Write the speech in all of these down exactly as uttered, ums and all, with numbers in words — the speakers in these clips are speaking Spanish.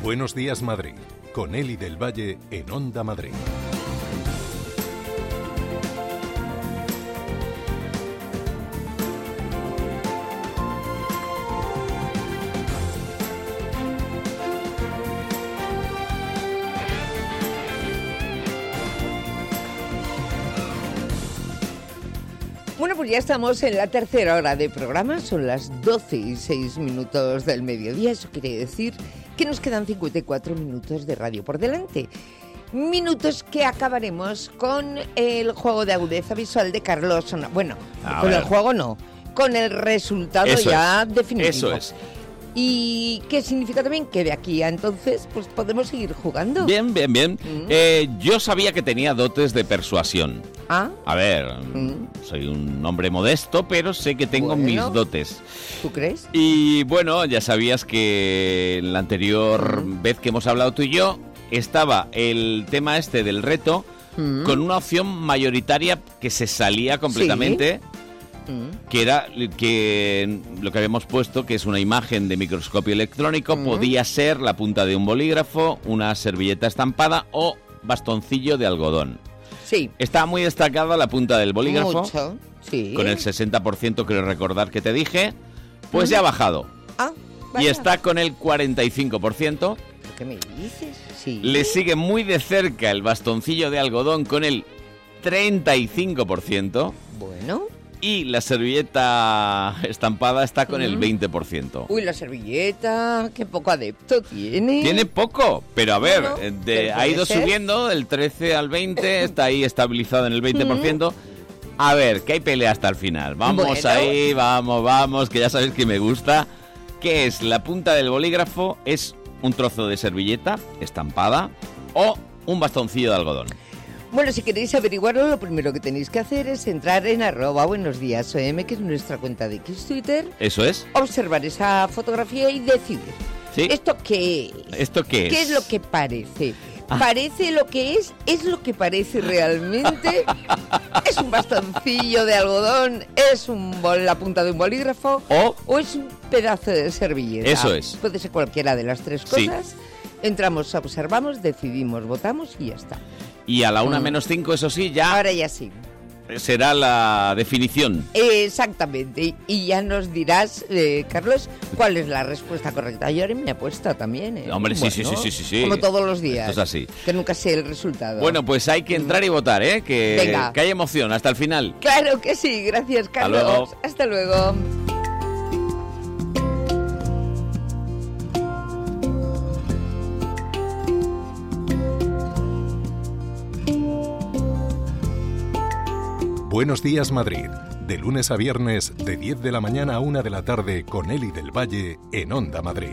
Buenos días, Madrid, con Eli del Valle en Onda Madrid. Bueno, pues ya estamos en la tercera hora de programa, son las doce y seis minutos del mediodía, eso quiere decir que nos quedan cincuenta y cuatro minutos de radio por delante. Minutos que acabaremos con el juego de agudeza visual de Carlos. Bueno, A con ver. el juego no, con el resultado Eso ya es, definitivo. Eso es. ¿Y qué significa también? Que de aquí a entonces pues podemos seguir jugando. Bien, bien, bien. Mm. Eh, yo sabía que tenía dotes de persuasión. ¿Ah? A ver, Mm. soy un hombre modesto, pero sé que tengo Bueno. mis dotes. ¿Tú crees? Y bueno, ya sabías que en la anterior Mm. vez que hemos hablado tú y yo, estaba el tema este del reto Mm. con una opción mayoritaria que se salía completamente. Mm. Que era que lo que habíamos puesto, que es una imagen de microscopio electrónico, Mm. podía ser la punta de un bolígrafo, una servilleta estampada o bastoncillo de algodón. Sí. Está muy destacada la punta del bolígrafo, Mucho, sí. con el sesenta por ciento creo recordar que te dije, pues Mm. ya ha bajado. Ah, Y vaya. está con el cuarenta y cinco por ciento. ¿Qué me dices? Sí. Le sigue muy de cerca el bastoncillo de algodón con el treinta y cinco por ciento. Bueno. Y la servilleta estampada está con el Mm. veinte por ciento. Uy, la servilleta, qué poco adepto tiene. Tiene poco, pero a ver, Bueno, eh, de- pero ha puede ido ser. subiendo del trece al veinte, está ahí estabilizado en el veinte por ciento. Mm. A ver, que hay pelea hasta el final. Vamos Bueno. ahí, vamos, vamos, que ya sabéis que me gusta. ¿Qué es? La punta del bolígrafo es un trozo de servilleta estampada o un bastoncillo de algodón. Bueno, si queréis averiguarlo, lo primero que tenéis que hacer es entrar en arroba buenos días O M, que es nuestra cuenta de X Twitter, ¿Eso es? observar esa fotografía y decidir. ¿Sí? ¿Esto qué es? ¿Esto qué es? ¿Qué es lo que parece? Ah. ¿Parece lo que es? ¿Es lo que parece realmente? ¿Es un bastoncillo de algodón? ¿Es un bol- la punta de un bolígrafo? O ¿O es un pedazo de servilleta? Eso es. Puede ser cualquiera de las tres Sí. cosas. Entramos, observamos, decidimos, votamos y ya está. y a la una Mm. menos cinco, eso sí, ya Ahora ya sí. será la definición. Exactamente. Y ya nos dirás, eh, Carlos, cuál es la respuesta correcta. Yo haré mi apuesta también. ¿eh? Hombre, sí, sí, sí, sí, sí, sí. Como todos los días. Esto es así. Que nunca sé el resultado. Bueno, pues hay que entrar y votar, ¿eh? Que, Venga. que hay emoción hasta el final. Claro que sí. Gracias, Carlos. luego. Hasta luego. Buenos días, Madrid, de lunes a viernes de diez de la mañana a una de la tarde con Eli del Valle en Onda Madrid.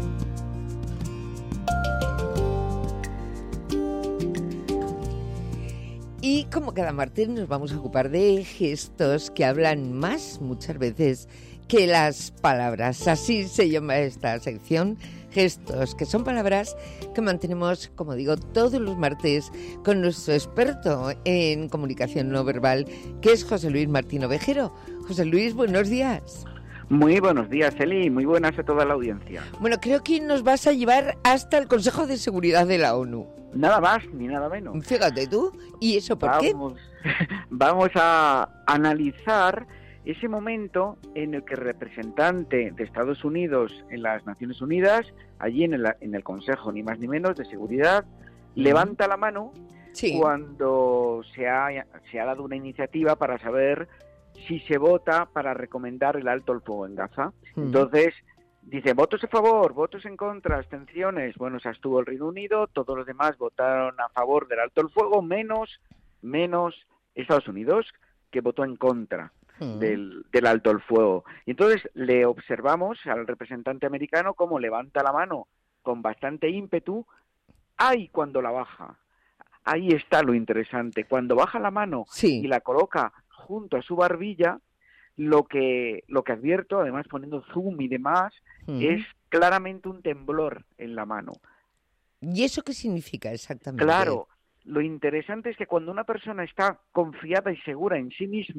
Y como cada martes nos vamos a ocupar de gestos que hablan más muchas veces que las palabras. Así se llama esta sección, gestos, que son palabras que mantenemos, como digo, todos los martes con nuestro experto en comunicación no verbal, que es José Luis Martín Ovejero. José Luis, buenos días. Muy buenos días, Eli. Muy buenas a toda la audiencia. Bueno, creo que nos vas a llevar hasta el Consejo de Seguridad de la ONU. Nada más ni nada menos. Fíjate tú. ¿Y eso por qué? Vamos, vamos a analizar ese momento en el que el representante de Estados Unidos en las Naciones Unidas, allí en el, en el Consejo, ni más ni menos, de Seguridad, levanta la mano Sí. cuando se ha, se ha dado una iniciativa para saber si se vota para recomendar el alto el fuego en Gaza. Mm. Entonces, dice, votos a favor, votos en contra, abstenciones. Bueno, se abstuvo el Reino Unido, todos los demás votaron a favor del alto el fuego, menos, menos Estados Unidos, que votó en contra Mm. del, del alto el fuego. Y entonces le observamos al representante americano cómo levanta la mano con bastante ímpetu, ¡ay! Cuando la baja. Ahí está lo interesante. Cuando baja la mano Sí. y la coloca junto a su barbilla, lo que, lo que advierto, además poniendo zoom y demás, Mm. es claramente un temblor en la mano. ¿Y eso qué significa exactamente? Claro, lo interesante es que cuando una persona está confiada y segura en sí misma,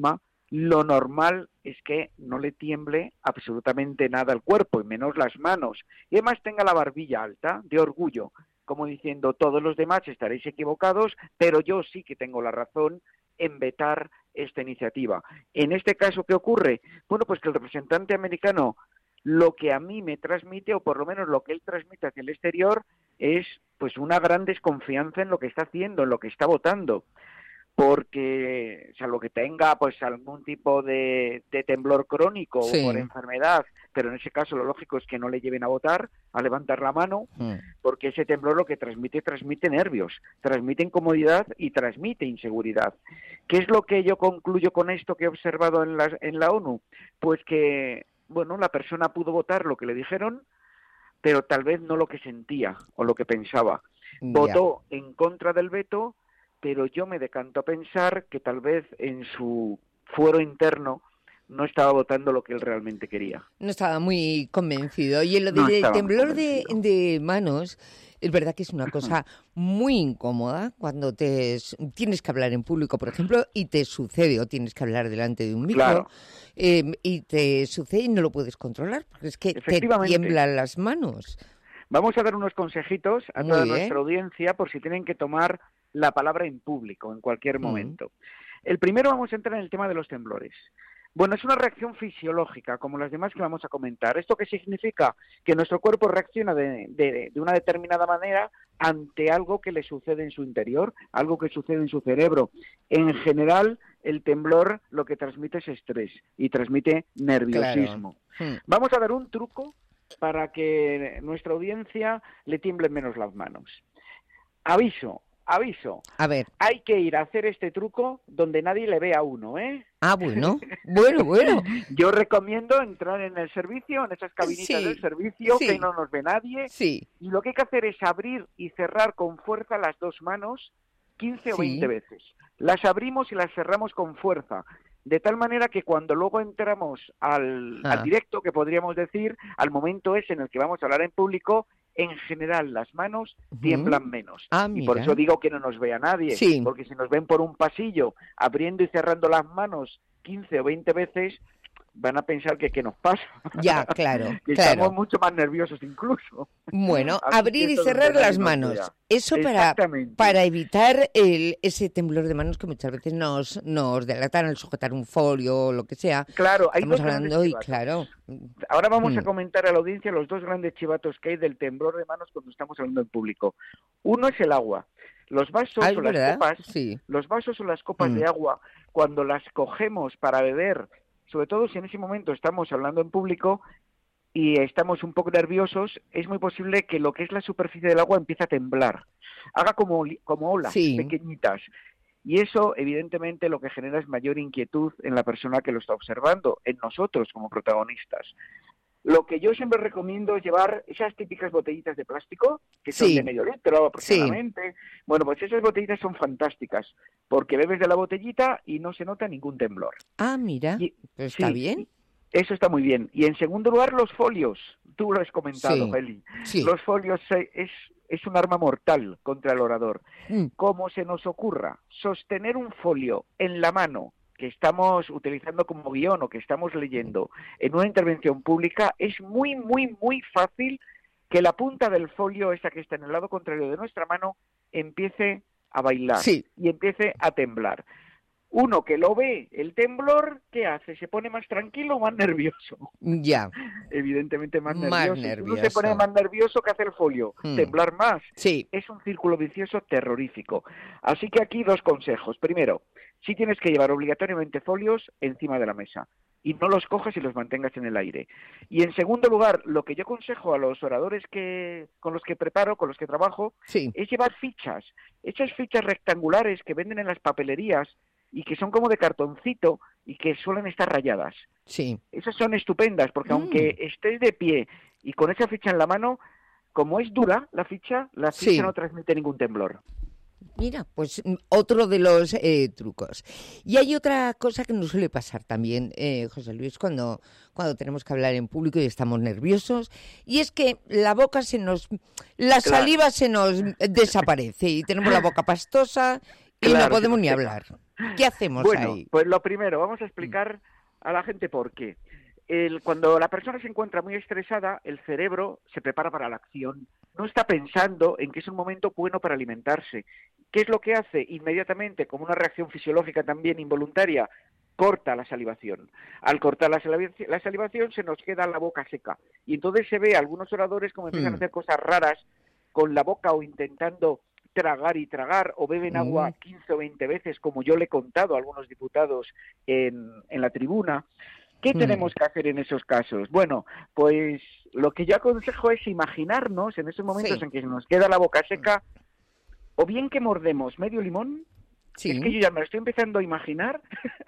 lo normal es que no le tiemble absolutamente nada al cuerpo, y menos las manos, y además tenga la barbilla alta, de orgullo, como diciendo, todos los demás estaréis equivocados, pero yo sí que tengo la razón en vetar esta iniciativa. En este caso, ¿qué ocurre? Bueno, pues que el representante americano, lo que a mí me transmite, o por lo menos lo que él transmite hacia el exterior, es pues una gran desconfianza en lo que está haciendo, en lo que está votando. Porque, salvo que tenga pues algún tipo de, de temblor crónico sí. o por enfermedad, pero en ese caso lo lógico es que no le lleven a votar, a levantar la mano, mm. porque ese temblor lo que transmite, transmite nervios, transmite incomodidad y transmite inseguridad. ¿Qué es lo que yo concluyo con esto que he observado en la, en la ONU? Pues que, bueno, la persona pudo votar lo que le dijeron, pero tal vez no lo que sentía o lo que pensaba. Yeah. Votó en contra del veto, pero yo me decanto a pensar que tal vez en su fuero interno no estaba votando lo que él realmente quería. No estaba muy convencido. Y en lo del no temblor de, de manos, es verdad que es una cosa muy incómoda cuando te tienes que hablar en público, por ejemplo, y te sucede, o tienes que hablar delante de un micro, claro. eh, y te sucede y no lo puedes controlar, porque es que te tiemblan las manos. Vamos a dar unos consejitos a toda nuestra audiencia por si tienen que tomar la palabra en público en cualquier momento. Mm. El primero, vamos a entrar en el tema de los temblores. Bueno, es una reacción fisiológica, como las demás que vamos a comentar. ¿Esto qué significa? Que nuestro cuerpo reacciona de, de, de una determinada manera ante algo que le sucede en su interior, algo que sucede en su cerebro. En general, el temblor lo que transmite es estrés y transmite nerviosismo. Claro. Mm. Vamos a dar un truco para que nuestra audiencia le tiemblen menos las manos. Aviso, aviso. A ver. Hay que ir a hacer este truco donde nadie le vea a uno, ¿eh? Ah, bueno, bueno, bueno. Yo recomiendo entrar en el servicio, en esas cabinitas sí, del servicio, sí. que no nos ve nadie. Sí. Y lo que hay que hacer es abrir y cerrar con fuerza las dos manos quince o veinte sí. veces. Las abrimos y las cerramos con fuerza. De tal manera que cuando luego entramos al, ah. al directo, que podríamos decir, al momento ese en el que vamos a hablar en público, en general las manos tiemblan uh-huh. menos. Ah, y por eso digo que no nos vea nadie, sí. porque si nos ven por un pasillo abriendo y cerrando las manos quince o veinte veces, van a pensar que qué nos pasa. Ya, claro. que claro. estamos mucho más nerviosos incluso. Bueno, abrir y cerrar las manos. Eso para, para evitar el, ese temblor de manos que muchas veces nos, nos delatan al sujetar un folio o lo que sea. Claro, hay Estamos dos hablando y claro. Ahora vamos mm. a comentar a la audiencia los dos grandes chivatos que hay del temblor de manos cuando estamos hablando en público. Uno es el agua. Los vasos ah, o ¿verdad? las copas, sí. los vasos o las copas mm. de agua, cuando las cogemos para beber, sobre todo si en ese momento estamos hablando en público y estamos un poco nerviosos, es muy posible que lo que es la superficie del agua empiece a temblar, haga como, como olas sí. pequeñitas. Y eso, evidentemente, lo que genera es mayor inquietud en la persona que lo está observando, en nosotros como protagonistas. Lo que yo siempre recomiendo es llevar esas típicas botellitas de plástico, que son sí. de medio litro aproximadamente. Sí. Bueno, pues esas botellitas son fantásticas, porque bebes de la botellita y no se nota ningún temblor. Ah, mira, y, pues está sí, bien. Eso está muy bien. Y en segundo lugar, los folios. Tú lo has comentado, sí. Feli. Sí. Los folios es, es un arma mortal contra el orador. Mm. Como se nos ocurra sostener un folio en la mano que estamos utilizando como guión o que estamos leyendo en una intervención pública, es muy, muy, muy fácil que la punta del folio, esa que está en el lado contrario de nuestra mano, empiece a bailar sí. y empiece a temblar. Uno que lo ve, el temblor, ¿qué hace? ¿Se pone más tranquilo o más nervioso? Ya. Evidentemente más nervioso. Más nervioso. Uno se pone más nervioso, ¿qué hace el folio? Hmm. Temblar más. Sí. Es un círculo vicioso terrorífico. Así que aquí dos consejos. Primero, sí tienes que llevar obligatoriamente folios encima de la mesa y no los cojas y los mantengas en el aire. Y en segundo lugar, lo que yo aconsejo a los oradores que con los que preparo, con los que trabajo, sí. es llevar fichas. Esas fichas rectangulares que venden en las papelerías y que son como de cartoncito y que suelen estar rayadas. Sí. Esas son estupendas, porque mm. aunque estés de pie y con esa ficha en la mano, como es dura la ficha, la ficha sí. no transmite ningún temblor. Mira, pues otro de los eh, trucos. Y hay otra cosa que nos suele pasar también, eh, José Luis, cuando, cuando tenemos que hablar en público y estamos nerviosos, y es que la boca se nos... la claro. saliva se nos desaparece y tenemos la boca pastosa y Claro, no podemos se ni nos hablar. ¿Qué hacemos Bueno, ahí? pues lo primero, vamos a explicar a la gente por qué. El, cuando la persona se encuentra muy estresada, el cerebro se prepara para la acción. No está pensando en que es un momento bueno para alimentarse. ¿Qué es lo que hace? Inmediatamente, como una reacción fisiológica también involuntaria, corta la salivación. Al cortar la salivación, la salivación se nos queda la boca seca. Y entonces se ve a algunos oradores como empiezan Mm. a hacer cosas raras con la boca o intentando tragar y tragar, o beben Mm. agua quince o veinte veces, como yo le he contado a algunos diputados en, en la tribuna. ¿Qué Mm. tenemos que hacer en esos casos? Bueno, pues lo que yo aconsejo es imaginarnos en esos momentos Sí. en que se nos queda la boca seca, o bien que mordemos medio limón. Sí. Es que yo ya me lo estoy empezando a imaginar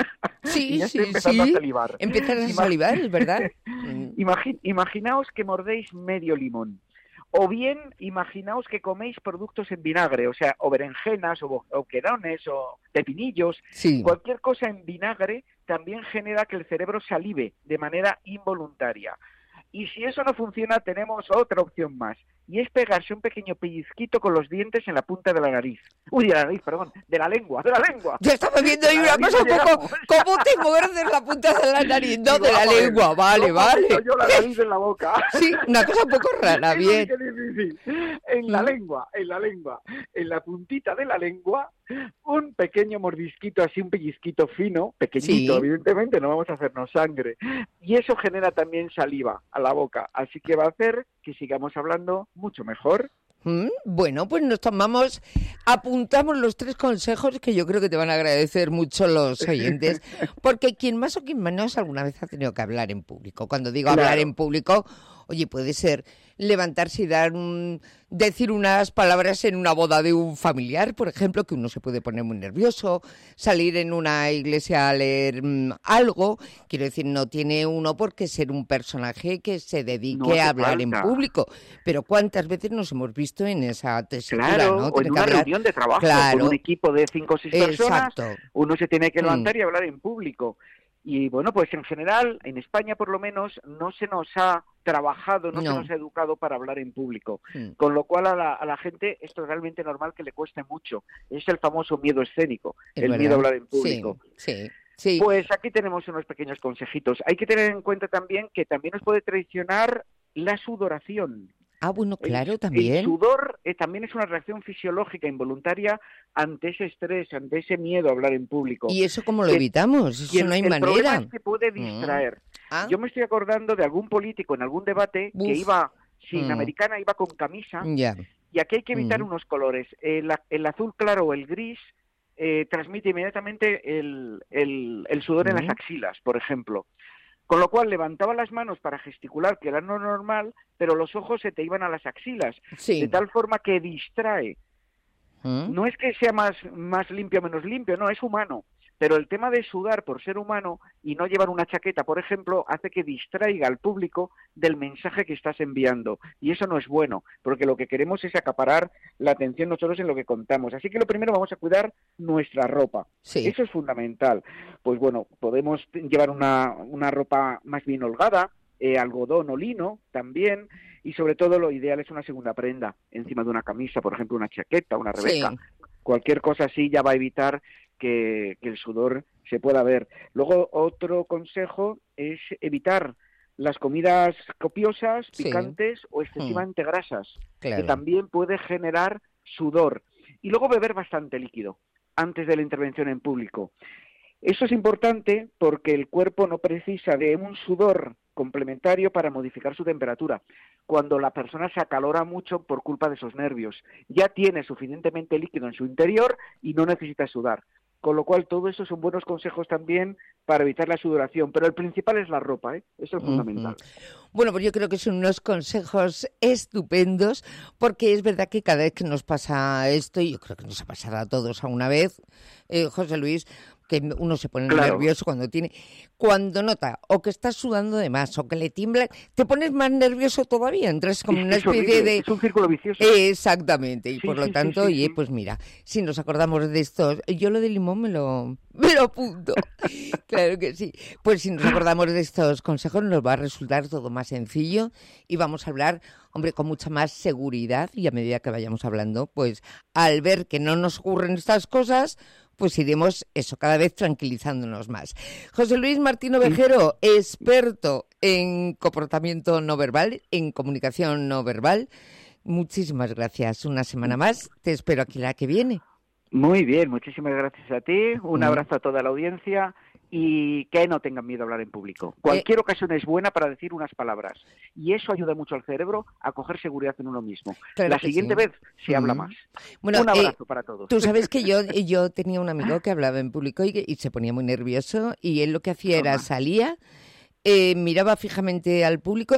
Sí, y ya estoy sí, empezando sí. a salivar. Empiezas a Ima- salivar, es verdad. Mm. Imagi- imaginaos que mordéis medio limón. O bien, imaginaos que coméis productos en vinagre, o sea, o berenjenas, o, bo- o querones, o pepinillos. Sí. Cualquier cosa en vinagre también genera que el cerebro salive de manera involuntaria. Y si eso no funciona, tenemos otra opción más, y es pegarse un pequeño pellizquito con los dientes en la punta de la nariz. Uy, de la nariz, perdón, de la lengua, de la lengua. Ya estaba viendo ahí De una la cosa un nariz poco... llegamos. ¿Cómo te muerdes la punta de la nariz? No, Digo, de la vamos a ver, lengua. Vale, ¿cómo vale. meto yo la nariz en la boca? Sí, una cosa un poco rara, Es lo bien. que es difícil. En la Mm. lengua, en la lengua, en la puntita de la lengua, un pequeño mordisquito, así un pellizquito fino, pequeñito, Sí. evidentemente, no vamos a hacernos sangre. Y eso genera también saliva a la boca, así que va a hacer que sigamos hablando mucho mejor. Mm, Bueno, pues nos tomamos, apuntamos los tres consejos que yo creo que te van a agradecer mucho los oyentes, porque quien más o quien menos alguna vez ha tenido que hablar en público. Cuando digo Claro. hablar en público, oye, puede ser levantarse y dar un, decir unas palabras en una boda de un familiar, por ejemplo, que uno se puede poner muy nervioso, salir en una iglesia a leer mm, algo, quiero decir, no tiene uno por qué ser un personaje que se dedique No hace a hablar en falta. público, pero ¿cuántas veces nos hemos visto en esa tesitura, Claro, ¿no? o Tiene en que una hablar- reunión de trabajo Claro. con un equipo de cinco o seis personas, Exacto. uno se tiene que Mm. levantar y hablar en público. Y bueno, pues en general, en España por lo menos, no se nos ha trabajado, no, No. se nos ha educado para hablar en público. Mm. Con lo cual a la, a la gente es totalmente normal que le cueste mucho. Es el famoso miedo escénico, Es el verdad. miedo a hablar en público. Sí, sí, sí. Pues aquí tenemos unos pequeños consejitos. Hay que tener en cuenta también que también nos puede traicionar la sudoración. Ah, bueno, claro, El- también. El sudor eh, también es una reacción fisiológica involuntaria ante ese estrés, ante ese miedo a hablar en público. ¿Y eso cómo lo que- evitamos? Y Eso el, no hay el problema manera. es que puede distraer. Ah, Yo me estoy acordando de algún político en algún debate Uf. que iba sin Mm. americana, iba con camisa, ya. y aquí hay que evitar Mm. unos colores. El, a- el azul claro o el gris eh, transmite inmediatamente el, el- el sudor en Mm. las axilas, por ejemplo. Con lo cual levantaba las manos para gesticular, que era no normal, pero los ojos se te iban a las axilas, Sí. de tal forma que distrae. ¿Mm? No es que sea más, más limpio o menos limpio, no, es humano. Pero el tema de sudar por ser humano y no llevar una chaqueta, por ejemplo, hace que distraiga al público del mensaje que estás enviando. Y eso no es bueno, porque lo que queremos es acaparar la atención nosotros en lo que contamos. Así que lo primero vamos a cuidar nuestra ropa. Sí. Eso es fundamental. Pues bueno, podemos llevar una, una ropa más bien holgada, eh, algodón o lino también, y sobre todo lo ideal es una segunda prenda encima de una camisa, por ejemplo, una chaqueta, una rebeca. Sí. Cualquier cosa así ya va a evitar que, que el sudor se pueda ver. Luego, otro consejo es evitar las comidas copiosas, Sí. picantes o excesivamente grasas, Claro. que también puede generar sudor. Y luego beber bastante líquido antes de la intervención en público. Eso es importante porque el cuerpo no precisa de un sudor complementario para modificar su temperatura. Cuando la persona se acalora mucho por culpa de esos nervios, ya tiene suficientemente líquido en su interior y no necesita sudar. Con lo cual, todo eso son buenos consejos también para evitar la sudoración. Pero el principal es la ropa, ¿eh? Eso es fundamental. Ujú. Bueno, pues yo creo que son unos consejos estupendos, porque es verdad que cada vez que nos pasa esto, y yo creo que nos ha pasado a todos a una vez, eh, José Luis, que uno se pone Claro. nervioso cuando tiene, cuando nota o que estás sudando de más o que le tiembla, te pones más nervioso todavía, entras como Es- en una es especie horrible, de... es un círculo vicioso. Exactamente, y Sí, por lo sí, sí, tanto, sí, oye, sí. pues mira, si nos acordamos de estos, yo lo de limón me lo, me lo apunto, claro que sí. Pues si nos acordamos de estos consejos nos va a resultar todo más sencillo y vamos a hablar, hombre, con mucha más seguridad y a medida que vayamos hablando, pues al ver que no nos ocurren estas cosas, pues iremos eso, cada vez tranquilizándonos más. José Luis Martín Ovejero, experto en comportamiento no verbal, en comunicación no verbal. Muchísimas gracias. Una semana más. Te espero aquí la que viene. Muy bien, muchísimas gracias a ti. Un Mm. abrazo a toda la audiencia y que no tengan miedo a hablar en público. Cualquier Eh, ocasión es buena para decir unas palabras y eso ayuda mucho al cerebro a coger seguridad en uno mismo. Claro la que siguiente sí. vez se habla Mm. más. Bueno, Un eh, abrazo para todos. tú sabes que yo, yo tenía un amigo que hablaba en público y, que- y se ponía muy nervioso y él lo que hacía era Toma. salía, eh, miraba fijamente al público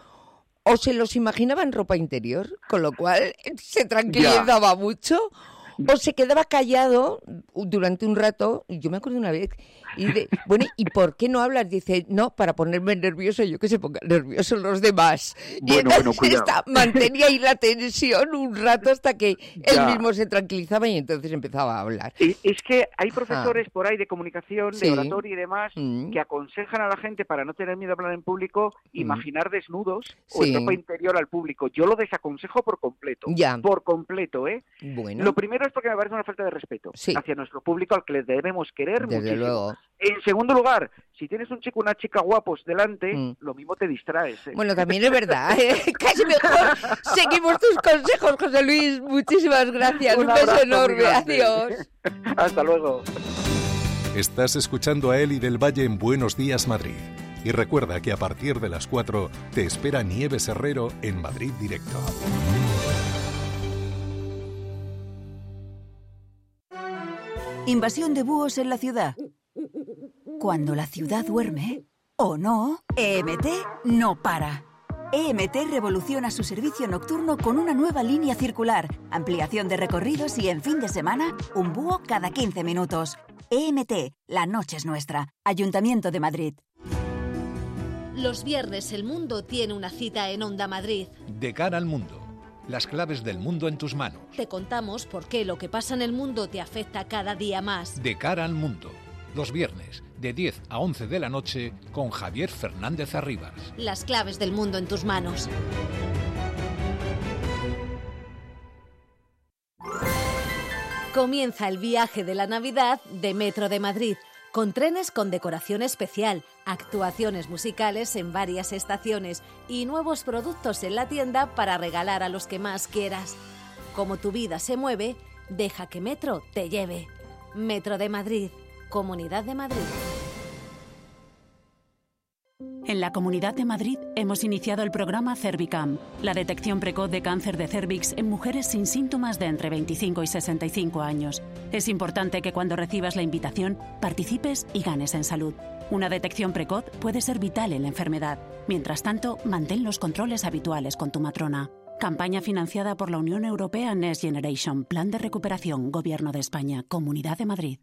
o se los imaginaba en ropa interior, con lo cual se tranquilizaba mucho, o se quedaba callado durante un rato. Y yo me acuerdo una vez, y de, bueno, ¿y por qué no hablas? Dice, no, para ponerme nervioso, yo que se pongan nerviosos los demás. Y Bueno, entonces bueno, cuidado. esta- mantenía ahí la tensión un rato hasta que él Ya. mismo se tranquilizaba y entonces empezaba a hablar. Eh, Es que hay profesores por ahí de comunicación, Sí. de oratoria y demás, Mm. que aconsejan a la gente para no tener miedo a hablar en público, imaginar desnudos o Sí. en ropa interior al público. Yo lo desaconsejo por completo. Ya. Por completo, ¿eh? Bueno, Lo primero es porque me parece una falta de respeto Sí. hacia nuestro público al que les debemos querer desde muchísimo. luego. En segundo lugar, si tienes un chico o una chica guapos delante, Mm. lo mismo te distraes. ¿eh? Bueno, también es verdad, ¿eh? Casi mejor seguimos tus consejos, José Luis. Muchísimas gracias. Un, Un beso abrazo muy enorme. grande. Adiós. Hasta luego. Estás escuchando a Eli del Valle en Buenos Días Madrid. Y recuerda que a partir de las cuatro te espera Nieves Herrero en Madrid Directo. Invasión de búhos en la ciudad. Cuando la ciudad duerme, o no, E M T no para. E M T revoluciona su servicio nocturno con una nueva línea circular, ampliación de recorridos y en fin de semana, un búho cada quince minutos. E M T, la noche es nuestra. Ayuntamiento de Madrid. Los viernes el mundo tiene una cita en Onda Madrid. De cara al mundo. Las claves del mundo en tus manos. Te contamos por qué lo que pasa en el mundo te afecta cada día más. De cara al mundo. Los viernes, de diez a once de la noche, con Javier Fernández Arribas. Las claves del mundo en tus manos. Comienza el viaje de la Navidad de Metro de Madrid, con trenes con decoración especial, actuaciones musicales en varias estaciones y nuevos productos en la tienda para regalar a los que más quieras. Como tu vida se mueve, deja que Metro te lleve. Metro de Madrid, Comunidad de Madrid. En la Comunidad de Madrid hemos iniciado el programa Cervicam, la detección precoz de cáncer de cérvix en mujeres sin síntomas de entre veinticinco y sesenta y cinco años. Es importante que cuando recibas la invitación participes y ganes en salud. Una detección precoz puede ser vital en la enfermedad. Mientras tanto, mantén los controles habituales con tu matrona. Campaña financiada por la Unión Europea Next Generation, Plan de Recuperación, Gobierno de España, Comunidad de Madrid.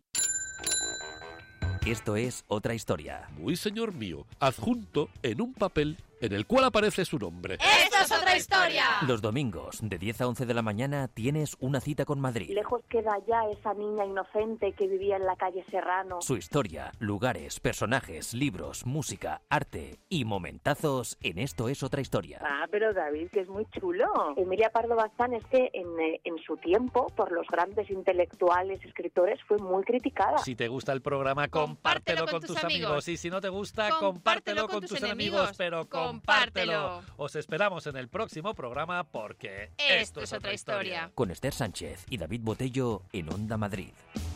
Esto es Otra Historia. Muy señor mío, adjunto en un papel en el cual aparece su nombre. ¡Esto es otra historia! Los domingos, de diez a once de la mañana, tienes una cita con Madrid. Lejos queda ya esa niña inocente que vivía en la calle Serrano. Su historia, lugares, personajes, libros, música, arte y momentazos en Esto es Otra Historia. Ah, pero David, que es muy chulo. Emilia Pardo Bazán es que en, en su tiempo, por los grandes intelectuales, escritores, fue muy criticada. Si te gusta el programa, compártelo, compártelo con, con tus amigos. amigos. Y si no te gusta, compártelo, compártelo con, con tus enemigos. enemigos. Pero compártelo. compártelo. Os esperamos en el próximo programa porque esto, esto es otra historia. historia. Con Esther Sánchez y David Botello en Onda Madrid.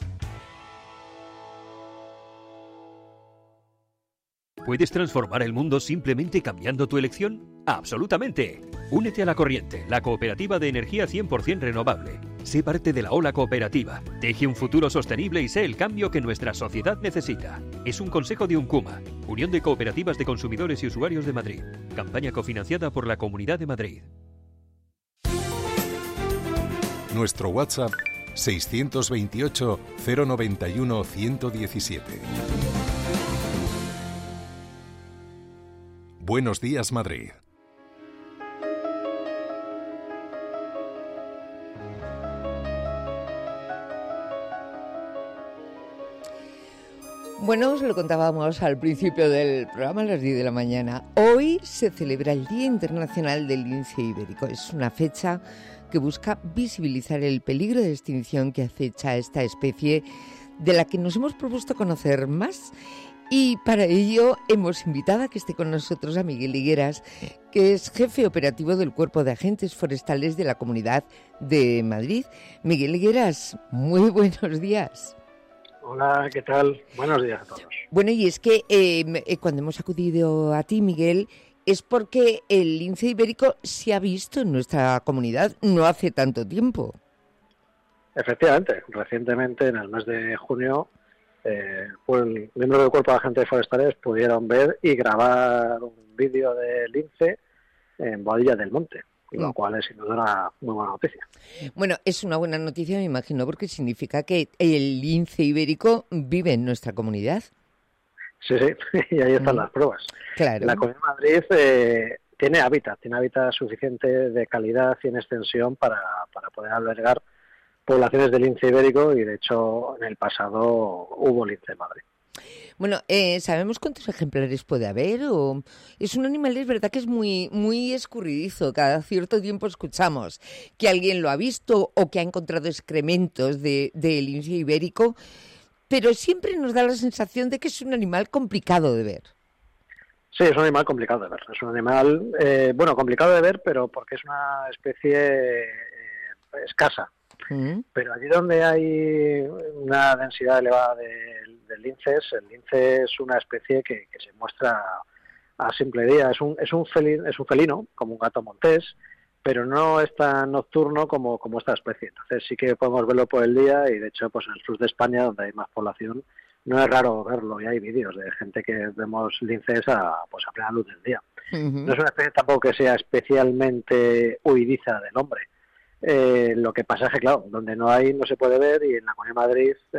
¿Puedes transformar el mundo simplemente cambiando tu elección? ¡Absolutamente! Únete a La Corriente, la cooperativa de energía cien por ciento renovable. Sé parte de la ola cooperativa. Teje un futuro sostenible y sé el cambio que nuestra sociedad necesita. Es un consejo de UNCUMA, Unión de Cooperativas de Consumidores y Usuarios de Madrid. Campaña cofinanciada por la Comunidad de Madrid. Nuestro WhatsApp seiscientos veintiocho, cero noventa y uno, ciento diecisiete. Buenos días, Madrid. Bueno, os lo contábamos al principio del programa, a las diez de la mañana. Hoy se celebra el Día Internacional del Lince Ibérico. Es una fecha que busca visibilizar el peligro de extinción que acecha a esta especie, de la que nos hemos propuesto conocer más. Y para ello hemos invitado a que esté con nosotros a Miguel Higueras, que es jefe operativo del Cuerpo de Agentes Forestales de la Comunidad de Madrid. Miguel Higueras, muy buenos días. Hola, ¿qué tal? Buenos días a todos. Bueno, y es que eh, cuando hemos acudido a ti, Miguel, es porque el lince ibérico se ha visto en nuestra comunidad no hace tanto tiempo. Efectivamente, recientemente, en el mes de junio, eh, pues, miembros del Cuerpo de Agentes Forestales pudieron ver y grabar un vídeo de lince en Boadilla del Monte, lo cual es sin duda una muy buena noticia. Bueno, es una buena noticia, me imagino, porque significa que el lince ibérico vive en nuestra comunidad. Sí, sí, y ahí están mm. las pruebas. Claro. La Comunidad de Madrid eh, tiene hábitat, tiene hábitat suficiente de calidad y en extensión para, para poder albergar poblaciones de lince ibérico, y de hecho en el pasado hubo lince en Madrid. Bueno, eh, ¿sabemos cuántos ejemplares puede haber? O es un animal, es verdad que es muy muy escurridizo. Cada cierto tiempo escuchamos que alguien lo ha visto o que ha encontrado excrementos de, de lince ibérico, pero siempre nos da la sensación de que es un animal complicado de ver. Sí, es un animal complicado de ver. Es un animal, eh, bueno, complicado de ver, pero porque es una especie eh, escasa. Mm. Pero allí donde hay una densidad elevada de, de linces, el lince es una especie que, que se muestra a simple día. Es un, es un felino, es un felino, como un gato montés, pero no es tan nocturno como, como esta especie. Entonces sí que podemos verlo por el día, y de hecho pues en el sur de España, donde hay más población, no es raro verlo, y hay vídeos de gente que vemos linces a, pues a plena luz del día. Uh-huh. No es una especie tampoco que sea especialmente huidiza del hombre. Eh, lo que pasa es que, claro, donde no hay no se puede ver, y en la Comunidad de Madrid eh,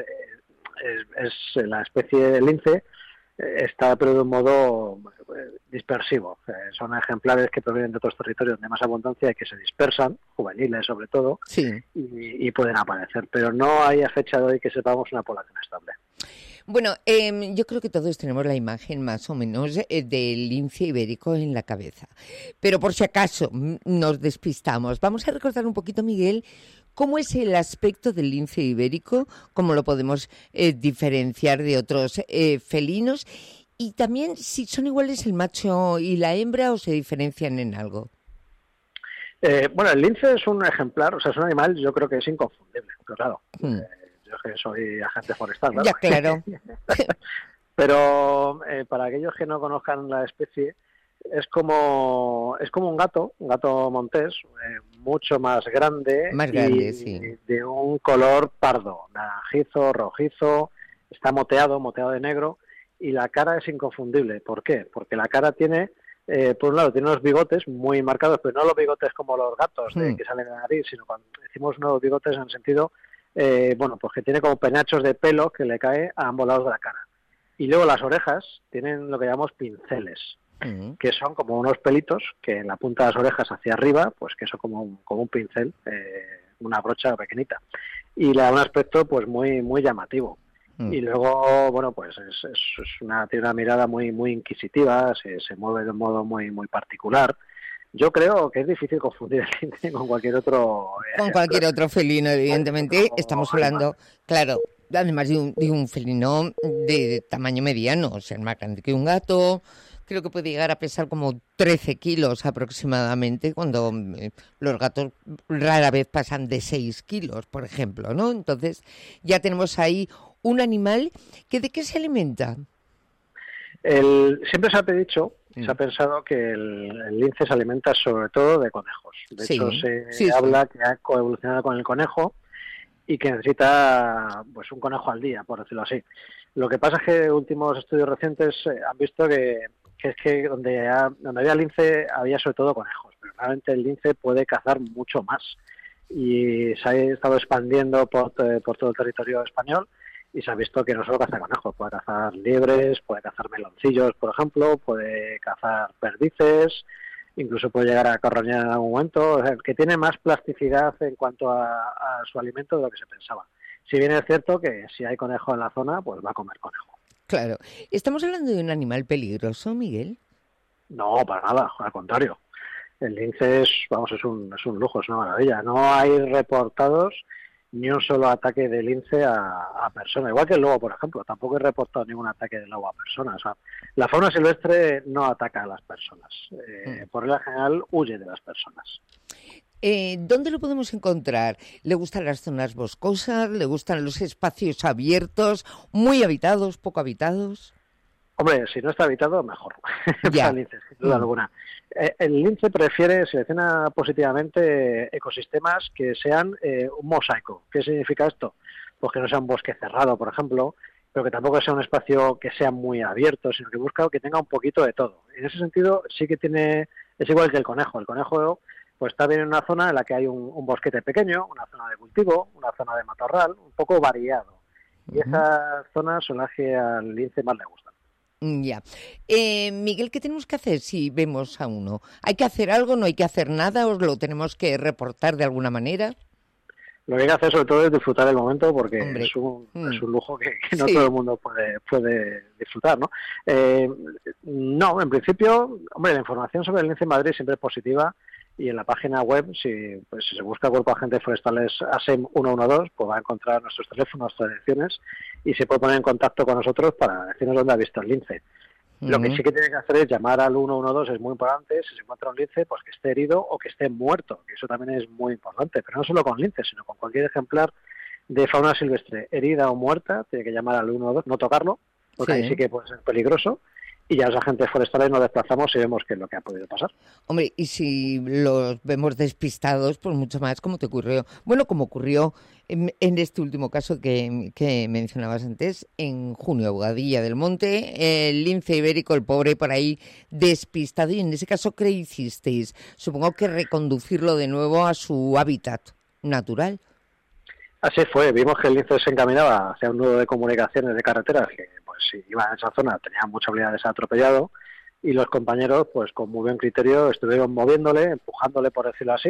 es, es la especie de lince eh, está pero de un modo eh, dispersivo. Eh, son ejemplares que provienen de otros territorios de más abundancia y que se dispersan, juveniles sobre todo, sí. y, y pueden aparecer, pero no hay a fecha de hoy que sepamos una población estable. Bueno, eh, yo creo que todos tenemos la imagen más o menos eh, del lince ibérico en la cabeza. Pero por si acaso nos despistamos, vamos a recordar un poquito, Miguel, cómo es el aspecto del lince ibérico, cómo lo podemos eh, diferenciar de otros eh, felinos, y también si son iguales el macho y la hembra o se diferencian en algo. Eh, bueno, el lince es un ejemplar, o sea, es un animal, yo creo que es inconfundible, pero claro... Hmm. Eh, Yo que soy agente forestal, ¿no? Ya, claro. Pero eh, para aquellos que no conozcan la especie, es como es como un gato, un gato montés, eh, mucho más grande, más grande y sí. de un color pardo, naranjizo, rojizo, está moteado, moteado de negro, y la cara es inconfundible. ¿Por qué? Porque la cara tiene, eh, por un lado, tiene unos bigotes muy marcados, pero no los bigotes como los gatos de, hmm. que salen de la nariz, sino cuando decimos unos bigotes en el sentido... Eh, bueno, pues que tiene como penachos de pelo que le cae a ambos lados de la cara. Y luego las orejas tienen lo que llamamos pinceles, uh-huh. que son como unos pelitos que en la punta de las orejas hacia arriba, pues que eso como un, como un pincel, eh, una brocha pequeñita. Y le da un aspecto pues muy muy llamativo. Uh-huh. Y luego, bueno, pues es, es, es una, tiene una mirada muy muy inquisitiva, se, se mueve de un modo muy muy particular. Yo creo que es difícil confundir el lince con cualquier otro... Eh, con cualquier otro felino, evidentemente. Estamos hablando, claro, además de un, de un felino de, de tamaño mediano, o sea, más grande que un gato. Creo que puede llegar a pesar como trece kilos aproximadamente, cuando eh, los gatos rara vez pasan de seis kilos, por ejemplo, ¿no? Entonces ya tenemos ahí un animal que ¿de qué se alimenta? El, siempre se ha dicho... Se ha pensado que el, el lince se alimenta sobre todo de conejos. De sí, hecho, se sí, habla sí. que ha coevolucionado con el conejo y que necesita pues un conejo al día, por decirlo así. Lo que pasa es que últimos estudios recientes eh, han visto que, que es que donde, ha, donde había lince había sobre todo conejos, pero realmente el lince puede cazar mucho más. y se ha estado expandiendo por, por todo el territorio español y se ha visto que no solo caza conejos, puede cazar liebres, puede cazar meloncillos, por ejemplo, puede cazar perdices, incluso puede llegar a carroñar en algún momento, o sea, que tiene más plasticidad en cuanto a, a su alimento de lo que se pensaba. Si bien es cierto que si hay conejo en la zona, pues va a comer conejo. Claro. ¿Estamos hablando de un animal peligroso, Miguel? No, para nada, al contrario. El lince es, vamos, es un, es un lujo, es una maravilla. No hay reportados ni un solo ataque de lince a, a persona. Igual que el lobo, por ejemplo. Tampoco he reportado ningún ataque de lobo a personas. O sea, la fauna silvestre no ataca a las personas. Eh, mm. Por regla general, huye de las personas. Eh, ¿Dónde lo podemos encontrar? ¿Le gustan las zonas boscosas? ¿Le gustan los espacios abiertos? ¿Muy habitados? ¿Poco habitados? Hombre, si no está habitado, mejor. Ya. El lince, sin duda mm. alguna. Eh, el lince prefiere, selecciona positivamente ecosistemas que sean eh, un mosaico. ¿Qué significa esto? Pues que no sea un bosque cerrado, por ejemplo, pero que tampoco sea un espacio que sea muy abierto, sino que busca que tenga un poquito de todo. En ese sentido, sí que tiene, es igual que el conejo. El conejo pues está bien en una zona en la que hay un, un bosquete pequeño, una zona de cultivo, una zona de matorral, un poco variado. Y uh-huh. esas zonas son las que al lince más le gustan. Ya. Eh, Miguel, ¿qué tenemos que hacer si vemos a uno? ¿Hay que hacer algo? ¿No hay que hacer nada? ¿Os lo tenemos que reportar de alguna manera? Lo que hay que hacer sobre todo es disfrutar el momento porque es un, mm. es un lujo que, que no sí. todo el mundo puede puede disfrutar, ¿no? Eh, no, en principio, hombre, la información sobre el lince en Madrid siempre es positiva y en la página web, si, pues, si se busca Cuerpo de Agentes Forestales A S E M ciento doce, pues va a encontrar nuestros teléfonos, nuestras direcciones y se puede poner en contacto con nosotros para decirnos dónde ha visto el lince. Uh-huh. Lo que sí que tiene que hacer es llamar al ciento doce, es muy importante, si se encuentra un lince, pues que esté herido o que esté muerto, que eso también es muy importante, pero no solo con lince, sino con cualquier ejemplar de fauna silvestre herida o muerta, tiene que llamar al ciento doce, no tocarlo, porque sí. ahí sí que puede ser peligroso, y ya los agentes forestales nos desplazamos y vemos qué es lo que ha podido pasar. Hombre, y si los vemos despistados, pues mucho más, como te ocurrió, bueno, como ocurrió en, en este último caso que, que mencionabas antes, en junio, Boadilla del Monte, el lince ibérico, el pobre por ahí despistado, y en ese caso, ¿qué hicisteis? Supongo que reconducirlo de nuevo a su hábitat natural. Así fue, vimos que el lince se encaminaba hacia un nudo de comunicaciones de carreteras que pues si iba a esa zona tenía mucha habilidad de ser atropellado y los compañeros pues con muy buen criterio estuvieron moviéndole, empujándole por decirlo así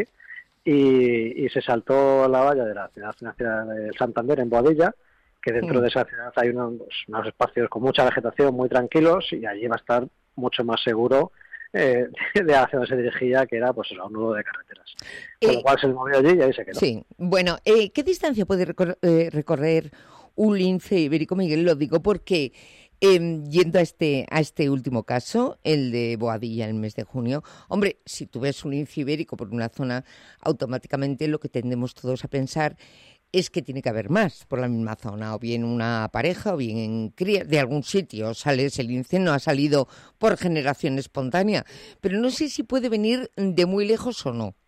y, y se saltó la valla de la ciudad financiera de Santander en Boadilla, que dentro mm. de esa ciudad hay unos, unos espacios con mucha vegetación muy tranquilos y allí va a estar mucho más seguro eh, de hacia donde se dirigía, que era pues eso, un nudo de carreteras. Con eh, lo cual se movió allí y ahí se quedó. Sí, bueno, eh, ¿qué distancia puede recor- eh, recorrer un lince ibérico, Miguel? Lo digo porque eh, yendo a este a este último caso, el de Boadilla el mes de junio, hombre, si tú ves un lince ibérico por una zona, automáticamente lo que tendemos todos a pensar es que tiene que haber más por la misma zona, o bien una pareja, o bien en cría, de algún sitio sale ese lince, no ha salido por generación espontánea, pero no sé si puede venir de muy lejos o no.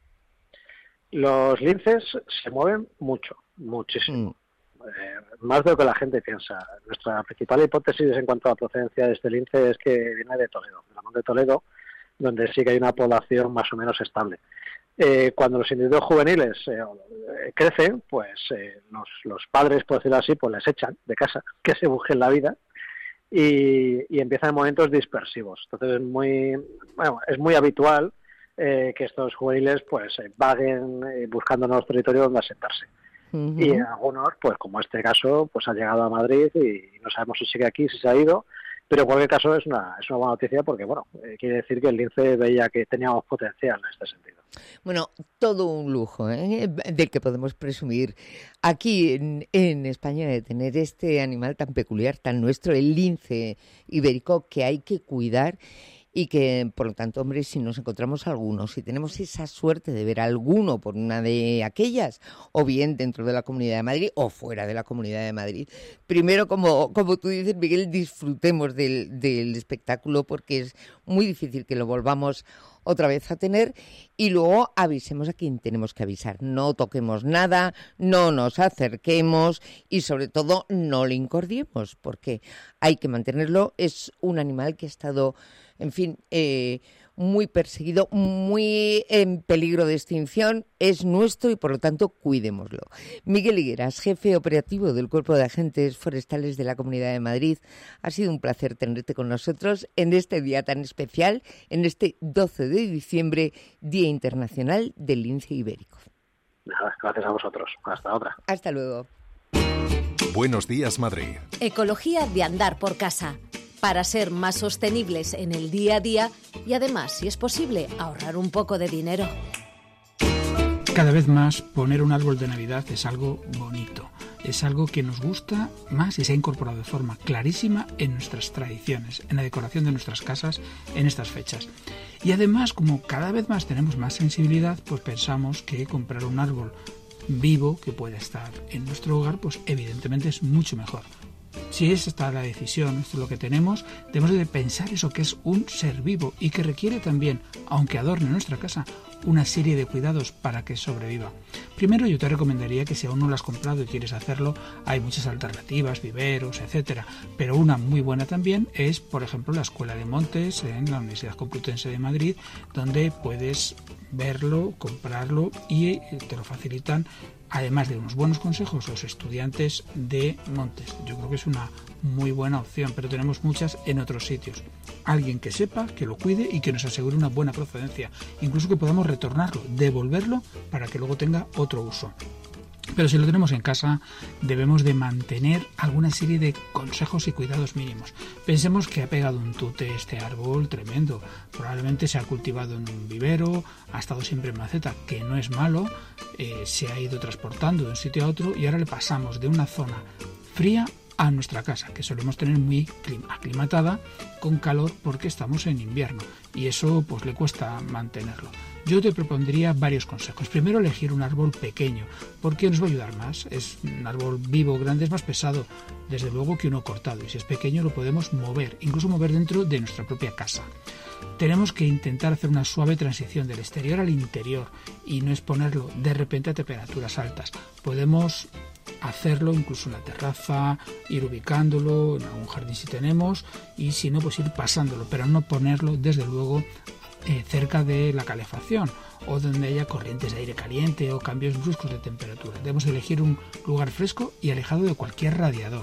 Los linces se mueven mucho, muchísimo. Mm. Eh, más de lo que la gente piensa. Nuestra principal hipótesis en cuanto a la procedencia de este lince es que viene de Toledo, de la Monte de Toledo, donde sí que hay una población más o menos estable. Eh, cuando los individuos juveniles eh, crecen, pues eh, los, los padres, por decirlo así, pues les echan de casa, que se busquen la vida y, y empiezan en momentos dispersivos. Entonces es muy, bueno, es muy habitual eh, que estos juveniles pues eh, vaguen eh, buscando nuevos territorios donde asentarse. Uh-huh. Y algunos, pues como este caso, pues ha llegado a Madrid y no sabemos si sigue aquí, si se ha ido, pero en cualquier caso es una, es una buena noticia porque, bueno, eh, quiere decir que el lince veía que teníamos potencial en este sentido. Bueno, todo un lujo, ¿eh? Del que podemos presumir aquí en, en España, de tener este animal tan peculiar, tan nuestro, el lince ibérico, que hay que cuidar y que, por lo tanto, hombre, si nos encontramos algunos, si tenemos esa suerte de ver alguno por una de aquellas, o bien dentro de la Comunidad de Madrid o fuera de la Comunidad de Madrid, primero, como, como tú dices, Miguel, disfrutemos del, del espectáculo porque es muy difícil que lo volvamos otra vez a tener, y luego avisemos a quien tenemos que avisar. No toquemos nada, no nos acerquemos y sobre todo no le incordiemos, porque hay que mantenerlo. Es un animal que ha estado, en fin, eh, muy perseguido, muy en peligro de extinción. Es nuestro y, por lo tanto, cuidémoslo. Miguel Higueras, jefe operativo del Cuerpo de Agentes Forestales de la Comunidad de Madrid, ha sido un placer tenerte con nosotros en este día tan especial, en este doce de diciembre, Día Internacional del Lince Ibérico. Nada, gracias a vosotros. Hasta otra. Hasta luego. Buenos días, Madrid. Ecología de andar por casa, para ser más sostenibles en el día a día y además, si es posible, ahorrar un poco de dinero. Cada vez más poner un árbol de Navidad es algo bonito, es algo que nos gusta más y se ha incorporado de forma clarísima en nuestras tradiciones, en la decoración de nuestras casas en estas fechas. Y además, como cada vez más tenemos más sensibilidad, pues pensamos que comprar un árbol vivo que pueda estar en nuestro hogar, pues evidentemente es mucho mejor. Si es esta la decisión, esto es lo que tenemos, debemos de pensar eso, que es un ser vivo y que requiere también, aunque adorne nuestra casa, una serie de cuidados para que sobreviva. Primero, yo te recomendaría que si aún no lo has comprado y quieres hacerlo, hay muchas alternativas, viveros, etcétera, pero una muy buena también es, por ejemplo, la Escuela de Montes en la Universidad Complutense de Madrid, donde puedes verlo, comprarlo y te lo facilitan, además de unos buenos consejos, los estudiantes de Montes. Yo creo que es una muy buena opción, pero tenemos muchas en otros sitios. Alguien que sepa, que lo cuide y que nos asegure una buena procedencia, incluso que podamos retornarlo, devolverlo para que luego tenga otro uso. Pero si lo tenemos en casa, debemos de mantener alguna serie de consejos y cuidados mínimos. Pensemos que ha pegado un tute este árbol tremendo. Probablemente se ha cultivado en un vivero, ha estado siempre en maceta, que no es malo, eh, se ha ido transportando de un sitio a otro y ahora le pasamos de una zona fría a nuestra casa, que solemos tener muy aclimatada, con calor porque estamos en invierno y eso pues le cuesta mantenerlo. Yo te propondría varios consejos. Primero, elegir un árbol pequeño, porque nos va a ayudar más. Es un árbol vivo, grande, es más pesado, desde luego, que uno cortado. Y si es pequeño lo podemos mover, incluso mover dentro de nuestra propia casa. Tenemos que intentar hacer una suave transición del exterior al interior y no exponerlo de repente a temperaturas altas. Podemos hacerlo incluso en la terraza, ir ubicándolo en algún jardín si tenemos, y si no, pues ir pasándolo, pero no ponerlo desde luego eh, cerca de la calefacción o donde haya corrientes de aire caliente o cambios bruscos de temperatura. Debemos elegir un lugar fresco y alejado de cualquier radiador.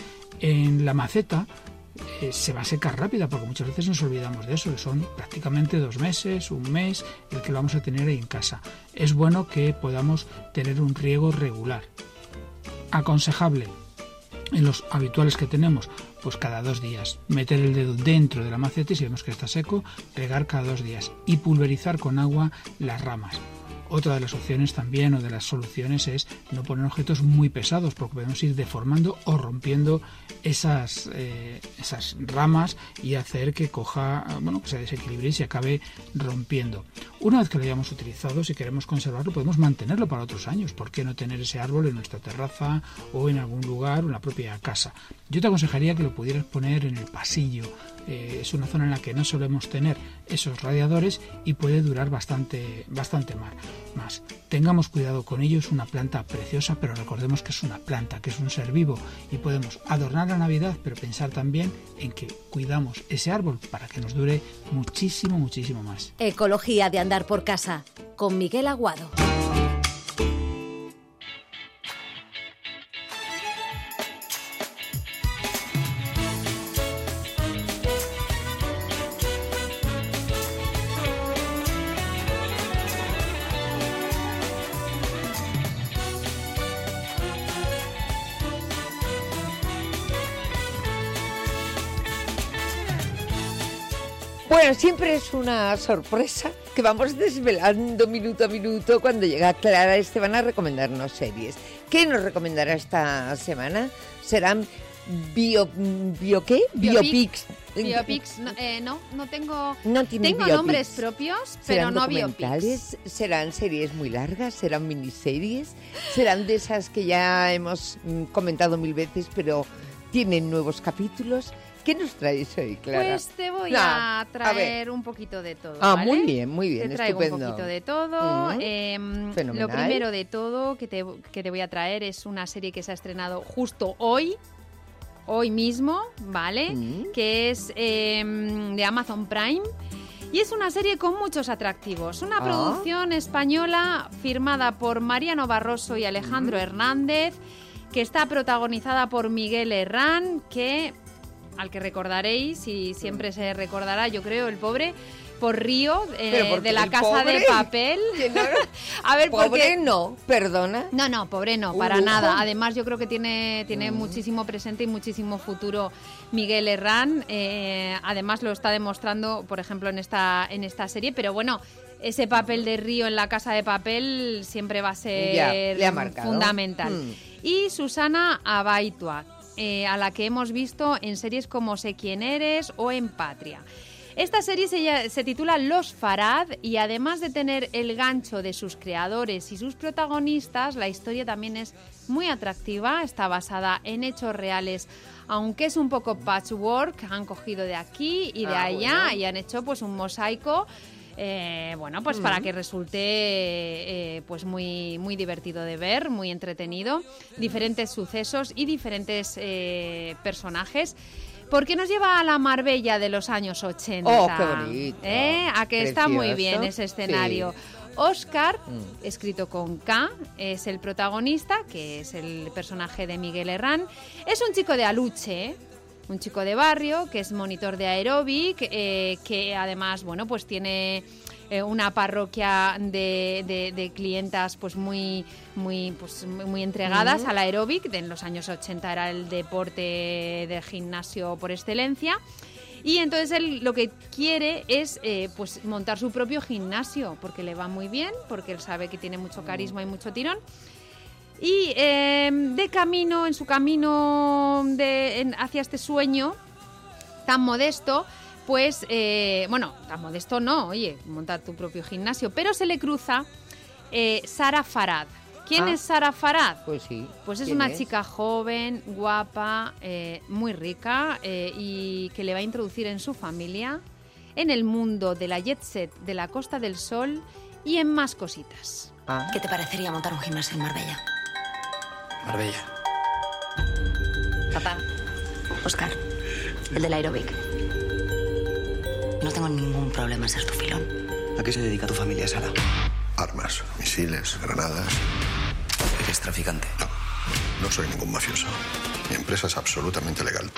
En la maceta eh, se va a secar rápida, porque muchas veces nos olvidamos de eso, que son prácticamente dos meses, un mes el que lo vamos a tener ahí en casa. Es bueno que podamos tener un riego regular. Aconsejable, en los habituales que tenemos, pues cada dos días, meter el dedo dentro de la maceta y si vemos que está seco, regar cada dos días y pulverizar con agua las ramas. Otra de las opciones también, o de las soluciones, es no poner objetos muy pesados, porque podemos ir deformando o rompiendo esas, eh, esas ramas y hacer que coja, bueno, que se desequilibre y se acabe rompiendo. Una vez que lo hayamos utilizado, si queremos conservarlo, podemos mantenerlo para otros años. ¿Por qué no tener ese árbol en nuestra terraza o en algún lugar o en la propia casa? Yo te aconsejaría que lo pudieras poner en el pasillo. Eh, es una zona en la que no solemos tener esos radiadores y puede durar bastante, bastante más. más. Tengamos cuidado con ello, es una planta preciosa, pero recordemos que es una planta, que es un ser vivo y podemos adornar la Navidad, pero pensar también en que cuidamos ese árbol para que nos dure muchísimo, muchísimo más. Ecología de andar por casa, con Miguel Aguado. Bueno, siempre es una sorpresa que vamos desvelando minuto a minuto cuando llega Clara Esteban a recomendarnos series. ¿Qué nos recomendará esta semana? Serán bio, bio ¿qué? Biopics. Biopics, no, eh, no, no tengo... No tiene tengo biopics. Nombres propios, pero no biopics. ¿Serán series muy largas? ¿Serán miniseries? ¿Serán de esas que ya hemos mm, comentado mil veces, pero tienen nuevos capítulos? ¿Qué nos traes hoy, Clara? Pues te voy no, a traer a un poquito de todo. Ah, ¿vale? muy bien, muy bien, te traigo estupendo. un poquito de todo. Uh-huh. Eh, lo primero de todo que te, que te voy a traer es una serie que se ha estrenado justo hoy, hoy mismo, ¿vale? Uh-huh. Que es eh, de Amazon Prime. Y es una serie con muchos atractivos. Una Ah. producción española firmada por Mariano Barroso y Alejandro Hernández, que está protagonizada por Miguel Herrán, que al que recordaréis y siempre se recordará, yo creo, el pobre, por Río, eh, de La Casa pobre, de Papel. No, a ver, pobre porque... no, perdona. No, no, pobre no, Un para lujo. nada. Además, yo creo que tiene, tiene Mm. muchísimo presente y muchísimo futuro Miguel Herrán. Eh, además, lo está demostrando, por ejemplo, en esta, en esta serie. Pero bueno, ese papel de Río en La Casa de Papel siempre va a ser Ya, le ha marcado. fundamental. Mm. Y Susana Abaitua, eh, a la que hemos visto en series como Sé quién eres o en Patria. Esta serie se, lla- se titula Los Farad y además de tener el gancho de sus creadores y sus protagonistas, la historia también es muy atractiva, está basada en hechos reales, aunque es un poco patchwork, han cogido de aquí y de Ah, allá bueno. y han hecho pues un mosaico. Eh, bueno, pues Mm. para que resulte eh, pues muy, muy divertido de ver, muy entretenido, diferentes sucesos y diferentes eh, personajes. Porque nos lleva a la Marbella de los años ochenta. Oh, qué bonito. ¿Eh? A que está muy Precioso. bien ese escenario. Sí. Oscar, Mm. escrito con K, es el protagonista, que es el personaje de Miguel Herrán. Es un chico de Aluche, ¿eh? Un chico de barrio que es monitor de aeróbic, eh, que además, bueno, pues tiene eh, una parroquia de, de- de clientas pues muy, muy, pues muy entregadas Ujú. al aeróbic. En los años ochenta era el deporte de gimnasio por excelencia. Y entonces él lo que quiere es eh, pues montar su propio gimnasio, porque le va muy bien, porque él sabe que tiene mucho carisma y mucho tirón. Y eh, de camino, en su camino de, en- hacia este sueño tan modesto, pues, eh, bueno, tan modesto no, oye, montar tu propio gimnasio, pero se le cruza eh, Sara Farad. ¿Quién Ah. es Sara Farad? Pues sí. Pues es ¿Quién una es? chica joven, guapa, eh, muy rica eh, y que le va a introducir en su familia, en el mundo de la jet set de la Costa del Sol y en más cositas. Ah. ¿Qué te parecería montar un gimnasio en Marbella? Marbella. Papá, Oscar, el del aeróbic. No tengo ningún problema en ser tu filón. ¿A qué se dedica tu familia, Sara? Armas, misiles, granadas. ¿Eres traficante? No, no soy ningún mafioso. Mi empresa es absolutamente legal.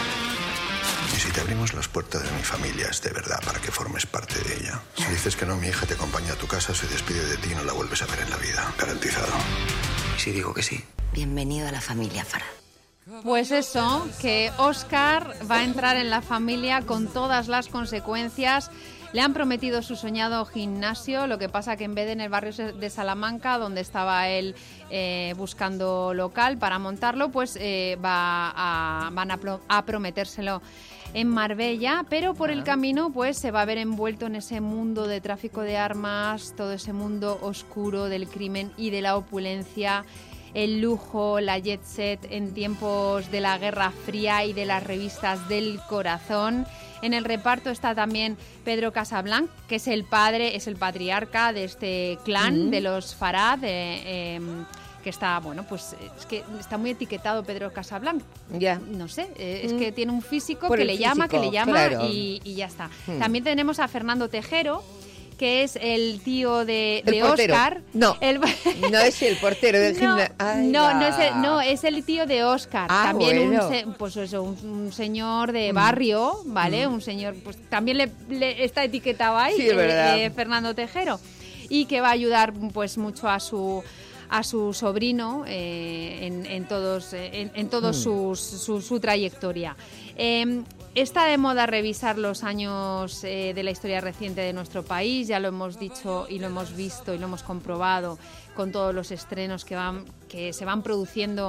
Y si te abrimos las puertas de mi familia es de verdad para que formes parte de ella. Si dices que no, mi hija te acompaña a tu casa, se despide de ti y no la vuelves a ver en la vida. Garantizado. ¿Y si digo que sí? Bienvenido a la familia Farad. Pues eso, que Oscar va a entrar en la familia con todas las consecuencias. Le han prometido su soñado gimnasio, lo que pasa que en vez de en el barrio de Salamanca, donde estaba él eh, buscando local para montarlo, pues eh, va a, van a, pro- a prometérselo en Marbella, pero por el camino pues se va a ver envuelto en ese mundo de tráfico de armas, todo ese mundo oscuro del crimen y de la opulencia, el lujo, la jet set en tiempos de la Guerra Fría y de las revistas del corazón. En el reparto está también Pedro Casablanc, que es el padre, es el patriarca de este clan Mm. de los Farad, eh, eh, que está, bueno, pues es que está muy etiquetado Pedro Casablanc. Ya. No sé, eh, es Mm. que tiene un físico Por que el le llama, que físico, le llama claro. y, y ya está. Mm. También tenemos a Fernando Tejero, que es el tío de, El de portero. Oscar. No, El- no es el portero del no, gimnasio. Ay, no, va. no es, el, no, es el tío de Oscar. Ah, también bueno. un, se- pues eso, un, un señor de Mm. barrio, ¿vale? Mm. Un señor, pues también le, le está etiquetado ahí, Sí, es eh, verdad. eh, Fernando Tejero. Y que va a ayudar pues mucho a su a su sobrino eh, en, en todos eh, en, en todos Mm. sus, su, su trayectoria. Eh, Está de moda revisar los años eh, de la historia reciente de nuestro país, ya lo hemos dicho y lo hemos visto y lo hemos comprobado con todos los estrenos que, van, que se van produciendo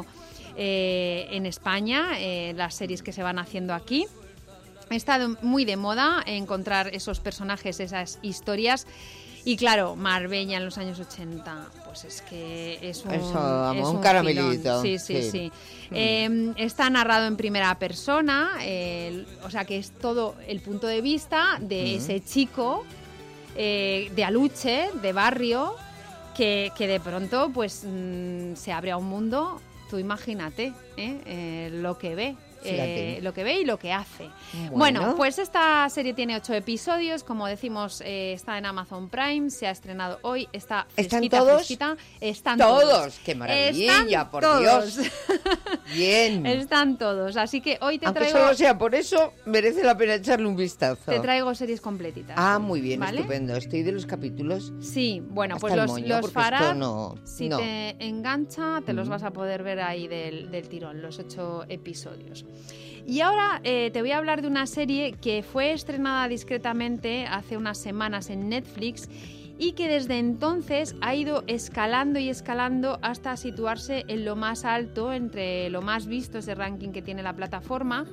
eh, en España, eh, las series que se van haciendo aquí. Está de- muy de moda encontrar esos personajes, esas historias. Y claro, Marbella en los años ochenta, pues es que es un, Eso, vamos, es un un caramelito. filón. Sí, sí, Sí. sí. Mm. Eh, está narrado en primera persona, eh, o sea que es todo el punto de vista de Mm. ese chico eh, de Aluche, de barrio, que, que de pronto pues mm, se abre a un mundo, tú imagínate ¿eh? Eh, lo que ve. eh, lo que ve y lo que hace. Bueno. bueno, pues esta serie tiene ocho episodios, como decimos, eh, está en Amazon Prime, se ha estrenado hoy, está fresquita, ¿Están todos? fresquita. Están todos. todos. ¡Qué maravilla, Están por todos. Dios! Bien. Están todos, así que hoy te Aunque traigo... solo sea por eso, merece la pena echarle un vistazo. Te traigo series completitas. Ah, muy bien, ¿vale? Estupendo. Estoy de los capítulos. Sí, bueno, Hasta pues el los, moño, los porque Farad, esto no- si no. te engancha, te los Mm. vas a poder ver ahí del, del tirón, los ocho episodios. Y ahora eh, te voy a hablar de una serie que fue estrenada discretamente hace unas semanas en Netflix y que desde entonces ha ido escalando y escalando hasta situarse en lo más alto, entre lo más visto, ese ranking que tiene la plataforma.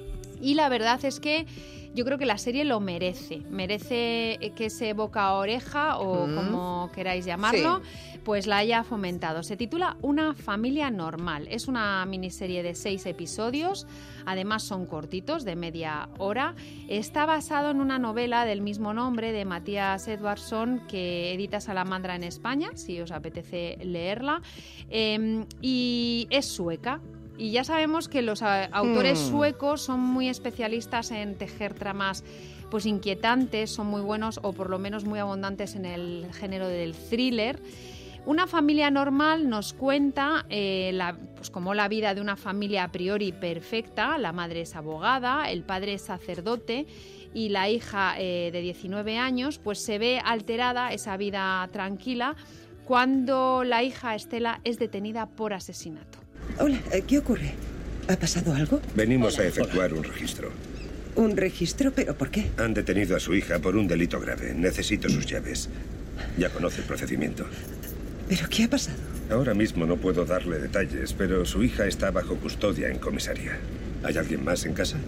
Y la verdad es que yo creo que la serie lo merece. Merece que ese boca a oreja, o Mm. como queráis llamarlo, pues la haya fomentado. Se titula Una familia normal. Es una miniserie de seis episodios. Además son cortitos, de media hora. Está basado en una novela del mismo nombre de Matías Edvardsson que edita Salamandra en España, si os apetece leerla. Eh, y es sueca. Y ya sabemos que los a, autores Hmm. suecos son muy especialistas en tejer tramas pues inquietantes, son muy buenos o por lo menos muy abundantes en el género del thriller. Una familia normal nos cuenta eh, la, pues como la vida de una familia a priori perfecta. La madre es abogada, el padre es sacerdote y la hija eh, de diecinueve años pues se ve alterada esa vida tranquila cuando la hija Estela es detenida por asesinato. Hola, ¿qué ocurre? ¿Ha pasado algo? Venimos a efectuar un registro. ¿Un registro? ¿Pero por qué? Han detenido a su hija por un delito grave. Necesito sus llaves. Ya conoce el procedimiento. ¿Pero qué ha pasado? Ahora mismo no puedo darle detalles, pero su hija está bajo custodia en comisaría. ¿Hay alguien más en casa?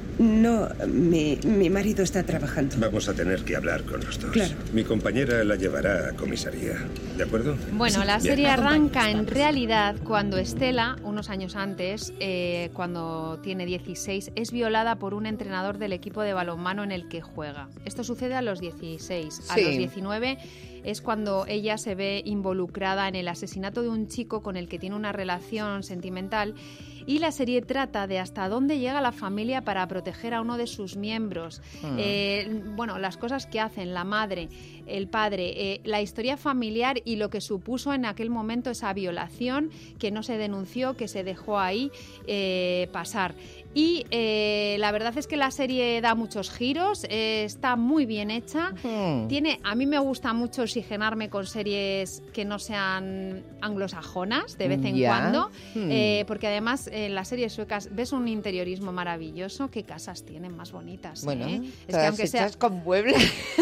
No, mi, mi marido está trabajando. Vamos a tener que hablar con los dos. Claro. Mi compañera la llevará a comisaría. ¿De acuerdo? Bueno, la Bien. serie arranca en realidad cuando Estela, unos años antes, eh, cuando tiene dieciséis, es violada por un entrenador del equipo de balonmano en el que juega. Esto sucede a los dieciséis. A Sí. los diecinueve es cuando ella se ve involucrada en el asesinato de un chico con el que tiene una relación sentimental. Y la serie trata de hasta dónde llega la familia para proteger a uno de sus miembros. Mm. Eh, bueno, las cosas que hacen la madre, el padre, eh, la historia familiar y lo que supuso en aquel momento esa violación que no se denunció, que se dejó ahí eh, pasar. Y eh, la verdad es que la serie da muchos giros, eh, está muy bien hecha. Mm. Tiene, a mí me gusta mucho oxigenarme con series que no sean anglosajonas de vez en Ya. cuando, Mm. eh, porque además en las series suecas ves un interiorismo maravilloso. Qué casas tienen más bonitas. Bueno, ¿eh? Es todas que aunque sea hechas con muebles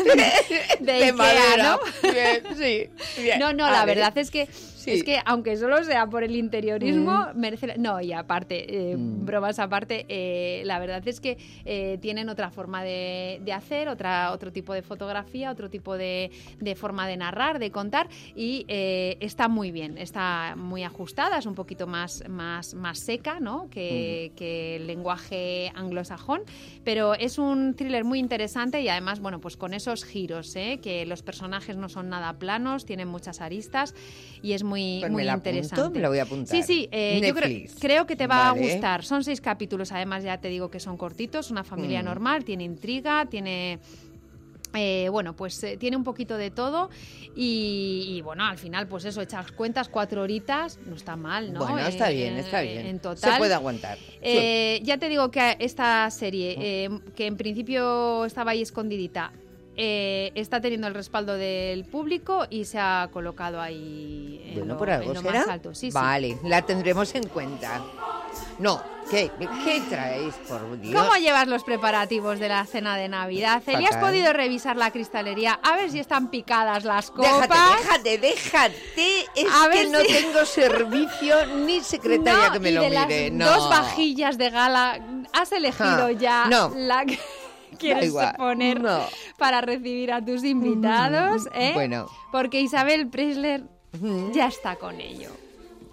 de, de Ikea, madera. ¿no? Bien, sí, bien. No, no, A la ver. verdad es que es que aunque solo sea por el interiorismo, Mm. merece la... No, y aparte, eh, bromas aparte, eh, la verdad es que eh, tienen otra forma de, de hacer, otra, otro tipo de fotografía, otro tipo de, de forma de narrar, de contar, y eh, está muy bien, está muy ajustada, es un poquito más, más, más seca, ¿no? que, que el lenguaje anglosajón, pero es un thriller muy interesante y además, bueno, pues con esos giros, ¿eh? Que los personajes no son nada planos, tienen muchas aristas y es muy, Pues muy me la interesante. apunto, me la voy a apuntar. Sí, sí, eh, yo creo, Netflix. creo que te va Vale. a gustar. Son seis capítulos, además ya te digo que son cortitos, una familia Mm. normal, tiene intriga, tiene... Eh, bueno, pues eh, tiene un poquito de todo y, y, bueno, al final, pues eso, echas cuentas, cuatro horitas, no está mal, ¿no? Bueno, está Eh, bien, está eh, bien. En total. Se puede aguantar. Eh, Ya te digo que esta serie, eh, que en principio estaba ahí escondidita, eh, está teniendo el respaldo del público y se ha colocado ahí en Bueno, lo, por algo en lo será. más alto. Sí, sí. Vale, la tendremos en cuenta. No, ¿qué, qué traéis, por Dios? ¿Cómo llevas los preparativos de la cena de Navidad? ¿Celi, has Fatal. podido revisar la cristalería a ver si están picadas las copas? Déjate, déjate, déjate. Es A que ver no si- tengo servicio ni secretaria No, que me y lo de las mire. No. dos vajillas de gala, ¿has elegido Ah, ya no. la que quieres igual, poner no. para recibir a tus invitados? ¿eh? Bueno. Porque Isabel Preisler ya está con ello.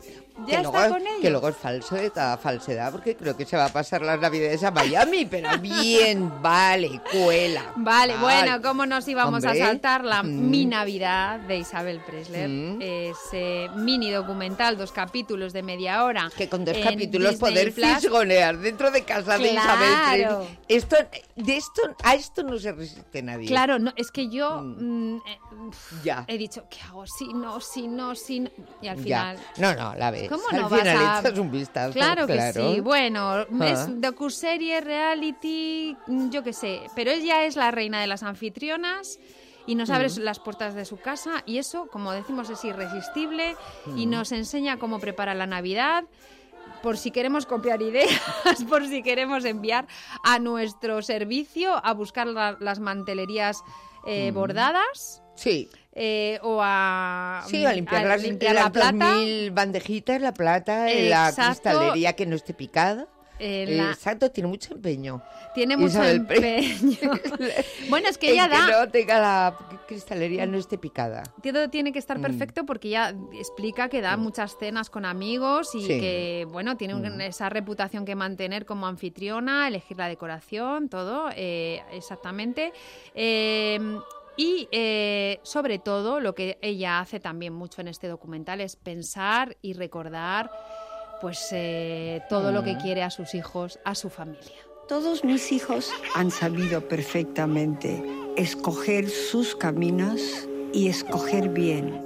ya que está luego, con ellos. Que luego es falso de toda falsedad, porque creo que se va a pasar las navidades a Miami, pero bien, vale, cuela. Vale, vale. bueno, ¿cómo nos íbamos Hombre. a saltar la Mm. Mi Navidad de Isabel Presley? Mm. Ese mini documental, dos capítulos de media hora. Que con dos en capítulos Disney poder Plus. fisgonear dentro de casa de Claro. Isabel Presley. Esto, de esto, a esto no se resiste nadie. Claro, no, es que yo mm, eh, Ya. he dicho, ¿qué hago? Si no, si no, si no. Y al Ya. final... No, no, la ves. ¿Cómo Al no vas final a...? echas un vistazo. Claro que claro. sí. Bueno, Ah. es docuserie, reality, yo qué sé. Pero ella es la reina de las anfitrionas y nos abre Mm. las puertas de su casa y eso, como decimos, es irresistible y Mm. nos enseña cómo preparar la Navidad. Por si queremos copiar ideas, por si queremos enviar a nuestro servicio a buscar la- las mantelerías eh, Mm. bordadas. Sí. Eh, o a, Sí, a limpiar, las, limpiar las la plata. dos mil bandejitas, la plata, en la Exacto. cristalería que no esté picada. En la- Exacto, tiene mucho empeño. Tiene mucho Isabel empeño. Bueno, es que en ella da... que no tenga la cristalería no esté picada. Todo tiene que estar Mm. perfecto porque ella explica que da muchas cenas con amigos y Sí. que, bueno, tiene un- Mm. esa reputación que mantener como anfitriona, elegir la decoración, todo, eh, exactamente. Eh, y, eh, sobre todo, lo que ella hace también mucho en este documental es pensar y recordar pues eh, todo lo que Mm. quiere a sus hijos, a su familia. Todos mis hijos han sabido perfectamente escoger sus caminos y escoger bien.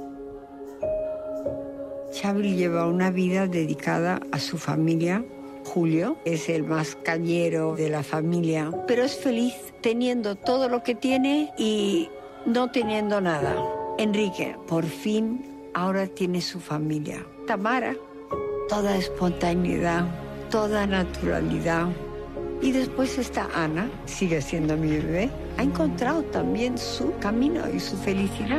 Xavi lleva una vida dedicada a su familia. Julio es el más cañero de la familia, pero es feliz teniendo todo lo que tiene y no teniendo nada. Enrique, por fin, ahora tiene su familia. Tamara, toda espontaneidad, toda naturalidad. Y después está Ana, sigue siendo mi bebé. Ha encontrado también su camino y su felicidad.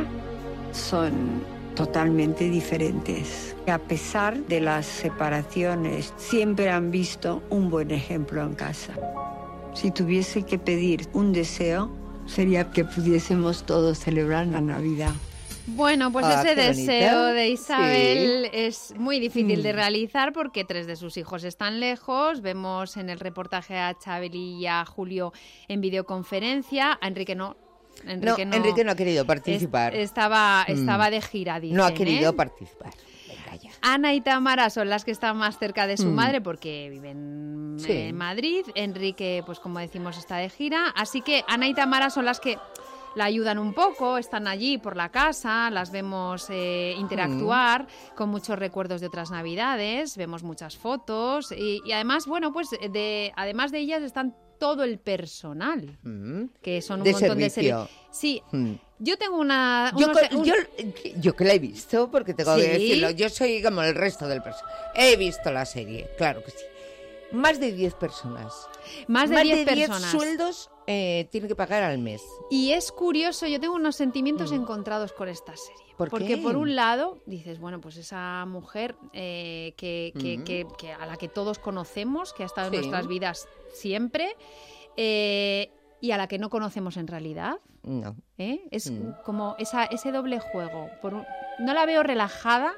Son totalmente diferentes. A pesar de las separaciones, siempre han visto un buen ejemplo en casa. Si tuviese que pedir un deseo, sería que pudiésemos todos celebrar la Navidad. Bueno, pues Ah, ese qué deseo bonito. de Isabel Sí. es muy difícil de Mm. realizar porque tres de sus hijos están lejos. Vemos en el reportaje a Chabeli y a Julio en videoconferencia. A Enrique no. Enrique no, no, Enrique no ha querido participar. Es- estaba, Mm. estaba de gira, dicen, No ha querido ¿eh? participar. Venga ya. Ana y Tamara son las que están más cerca de su Mm. madre porque viven Sí. en Madrid. Enrique, pues como decimos, está de gira. Así que Ana y Tamara son las que la ayudan un poco, están allí por la casa, las vemos eh, interactuar con muchos recuerdos de otras Navidades, vemos muchas fotos y, y además, bueno, pues de, además de ellas están todo el personal, Mm. que son un De montón de servicio. series. Sí, Mm. yo tengo una... Yo, unos- con- un- yo, yo que la he visto, porque tengo ¿Sí? que decirlo, yo soy como el resto del personal. He visto la serie, claro que sí. Más de diez personas. Más de diez personas. sueldos eh, tiene que pagar al mes. Y es curioso, yo tengo unos sentimientos encontrados con esta serie. ¿Por Porque qué? por un lado dices, bueno, pues esa mujer eh, que, que- Mm. que- que a la que todos conocemos, que ha estado Sí. en nuestras vidas siempre, eh, y a la que no conocemos en realidad, No. ¿eh? Es Mm. como esa, ese doble juego. Por un- no la veo relajada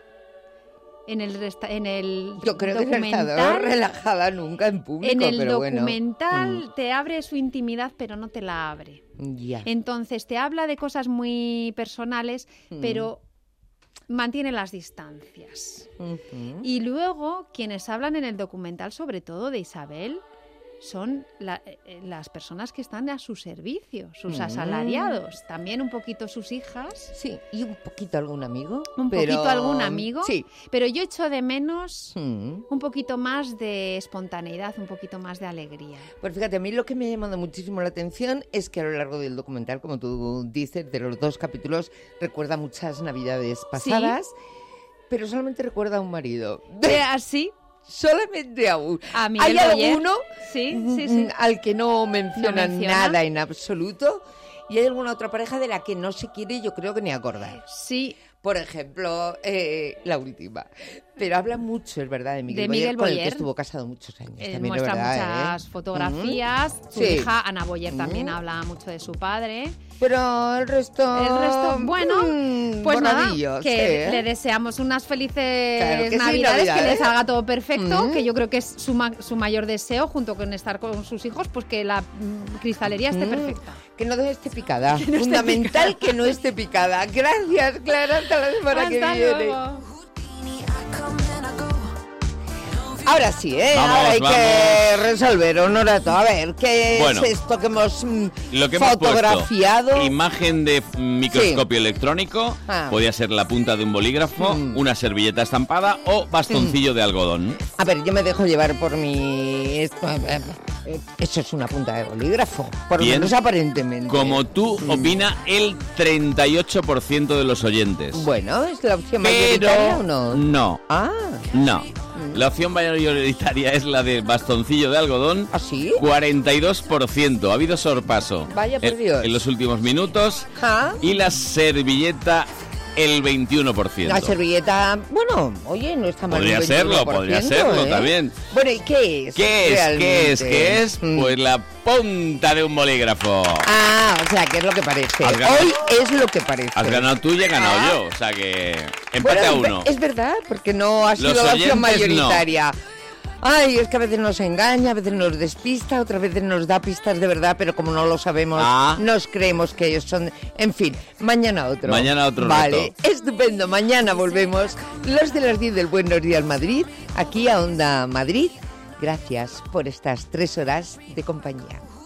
en el, resta- en el Yo creo que no he estado documental. relajada nunca en público, En el pero bueno. documental te abre su intimidad, pero no te la abre. Mm, Ya. Entonces te habla de cosas muy personales, Mm. pero mantiene las distancias. Ujú. Y luego quienes hablan en el documental, sobre todo de Isabel, son la- eh, las personas que están a su servicio, sus Mm. asalariados, también un poquito sus hijas. Sí, y un poquito algún amigo. Un pero- poquito algún amigo. Sí. Pero yo echo de menos Mm. un poquito más de espontaneidad, un poquito más de alegría. Pues fíjate, a mí lo que me ha llamado muchísimo la atención es que a lo largo del documental, como tú dices, de los dos capítulos, recuerda muchas navidades pasadas, pero solamente recuerda a un marido. ¿Así? Solamente a uno. A Miguel Hay Boyer. alguno Sí, mm, sí, sí. al que no menciona, No menciona. nada en absoluto, y hay alguna otra pareja de la que no se quiere, yo creo que ni acordar. Sí. Por ejemplo, eh, la última. Pero habla mucho, es verdad, de Miguel, de Miguel Boyer, con Boyer, el que estuvo casado muchos años. Eh, también, muestra verdad, muchas ¿eh? fotografías. Uh-huh. Su sí. hija, Ana Boyer, Uh-huh. también habla mucho de su padre. Pero el resto... El resto, bueno, mmm, pues nada, borradillos, que sí, ¿eh? le deseamos unas felices Claro que sí, navidades, Navidad, que ¿eh? le salga todo perfecto, Mm. que yo creo que es su, ma- su mayor deseo, junto con estar con sus hijos, pues que la mm, cristalería esté Mm. perfecta. Que no esté picada. Que no esté Fundamental picada. que no esté picada. Gracias, Clara. Hasta la semana que Hasta viene. luego. Ahora sí, ¿eh? Vamos, Ahora hay vamos. que resolver, Honorato. A ver, ¿qué Bueno, es esto que hemos mm, Lo que hemos fotografiado? puesto, imagen de f- microscopio electrónico, Ah. podía ser la punta de un bolígrafo, Mm. una servilleta estampada o bastoncillo de algodón. A ver, yo me dejo llevar por mi... esto, eh, eh, Eso es una punta de bolígrafo, por lo Bien. menos aparentemente. Como tú, opina el treinta y ocho por ciento de los oyentes. Bueno, ¿es la opción mayoritaria Pero o no? no, Ah. no. La opción mayoritaria es la de bastoncillo de algodón. ¿Ah, sí? cuarenta y dos por ciento. Ha habido sorpaso. Vaya por en, Dios. en los últimos minutos. ¿Ah? Y la servilleta, el veintiuno por ciento. La servilleta, bueno, oye, no está mal. Podría un serlo, veintiuno por podría ciento, serlo ¿eh? también. Bueno, ¿y qué es? ¿Qué es? realmente? ¿Qué es? ¿Qué es? Mm. Pues la punta de un bolígrafo. Ah, o sea, que es lo que parece. Has ganado. Hoy es lo que parece. Has ganado tú y he ganado Ah. yo. O sea que empate a Bueno, uno. Es verdad, porque no ha sido Los la opción oyentes no. mayoritaria. Ay, es que a veces nos engaña, a veces nos despista, otras veces nos da pistas de verdad, pero como no lo sabemos, Ah. nos creemos que ellos son... En fin, mañana otro. Mañana otro Vale, reto. estupendo. Mañana volvemos. Los de las diez del Buenos Días Madrid, aquí a Onda Madrid. Gracias por estas tres horas de compañía.